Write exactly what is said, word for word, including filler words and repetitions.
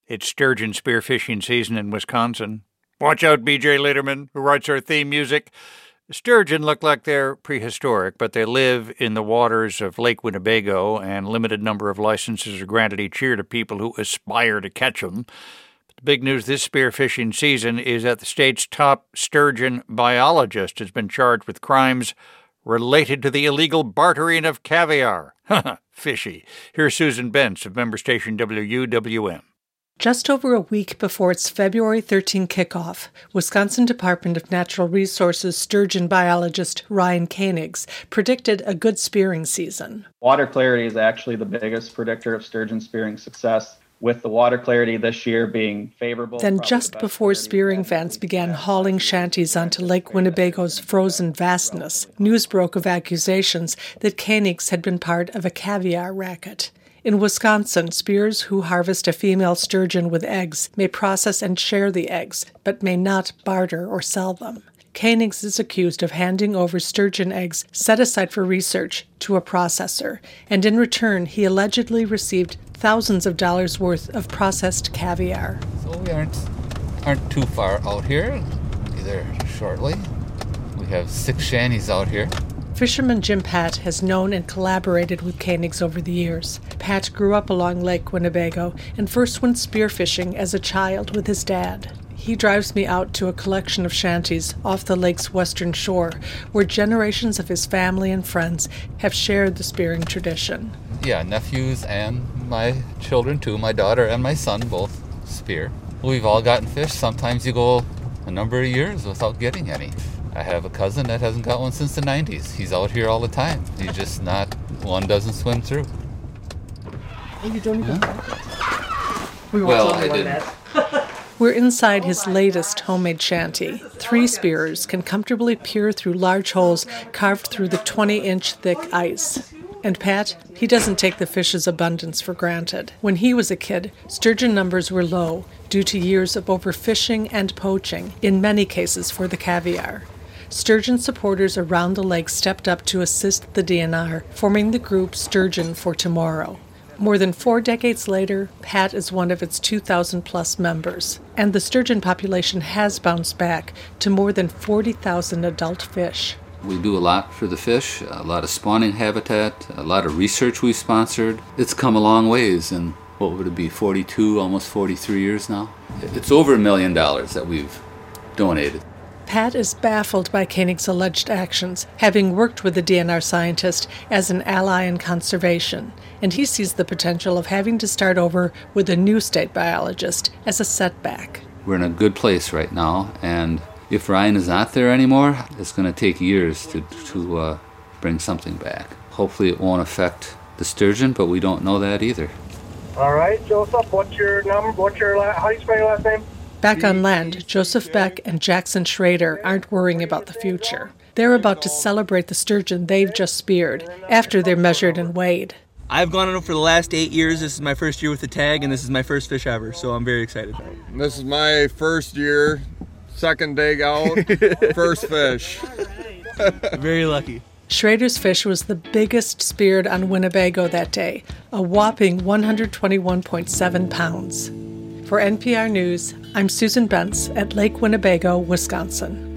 It's sturgeon spearfishing season in Wisconsin. Watch out, B J Lederman, who writes our theme music. Sturgeon look like they're prehistoric, but they live in the waters of Lake Winnebago, and a limited number of licenses are granted each year to people who aspire to catch them. But the big news this spearfishing season is that the state's top sturgeon biologist has been charged with crimes related to the illegal bartering of caviar. Fishy. Here's Susan Bentz of member station W U W M. Just over a week before its February thirteenth kickoff, Wisconsin Department of Natural Resources sturgeon biologist Ryan Koenigs predicted a good spearing season. Water clarity is actually the biggest predictor of sturgeon spearing success, with the water clarity this year being favorable. Then just the before spearing fans began hauling shanties onto Lake Winnebago's frozen vastness, news broke of accusations that Koenigs had been part of a caviar racket. In Wisconsin, spearers who harvest a female sturgeon with eggs may process and share the eggs, but may not barter or sell them. Koenigs is accused of handing over sturgeon eggs set aside for research to a processor, and in return he allegedly received thousands of dollars worth of processed caviar. So we aren't, aren't too far out here, either shortly. We have six shanties out here. Fisherman Jim Pat has known and collaborated with Koenigs over the years. Pat grew up along Lake Winnebago and first went spearfishing as a child with his dad. He drives me out to a collection of shanties off the lake's western shore, where generations of his family and friends have shared the spearing tradition. Yeah, nephews and my children too, my daughter and my son both spear. We've all gotten fish. Sometimes you go a number of years without getting any. I have a cousin that hasn't got one since the nineties. He's out here all the time. He's just not, one doesn't swim through. Oh, you don't even yeah. We well, I didn't. We're inside his latest homemade shanty. Three spearers can comfortably peer through large holes carved through the twenty-inch thick ice. And Pat, he doesn't take the fish's abundance for granted. When he was a kid, sturgeon numbers were low due to years of overfishing and poaching, in many cases for the caviar. Sturgeon supporters around the lake stepped up to assist the D N R, forming the group Sturgeon for Tomorrow. More than four decades later, Pat is one of its two thousand plus members, and the sturgeon population has bounced back to more than forty thousand adult fish. We do a lot for the fish, a lot of spawning habitat, a lot of research we've sponsored. It's come a long ways in, what would it be, forty-two, almost forty-three years now? It's over a million dollars that we've donated. Pat is baffled by Koenig's alleged actions, having worked with the D N R scientist as an ally in conservation, and he sees the potential of having to start over with a new state biologist as a setback. We're in a good place right now, and if Ryan is not there anymore, it's going to take years to, to uh, bring something back. Hopefully it won't affect the sturgeon, but we don't know that either. All right, Joseph, what's your number? What's your la- how do you spell your last name? Back on land, Joseph Beck and Jackson Schrader aren't worrying about the future. They're about to celebrate the sturgeon they've just speared after they're measured and weighed. I've gone on it for the last eight years. This is my first year with the tag, and this is my first fish ever, so I'm very excited. This is my first year, second day out, first fish. Very lucky. Schrader's fish was the biggest speared on Winnebago that day, a whopping one hundred twenty-one point seven pounds. For N P R News, I'm Susan Bentz at Lake Winnebago, Wisconsin.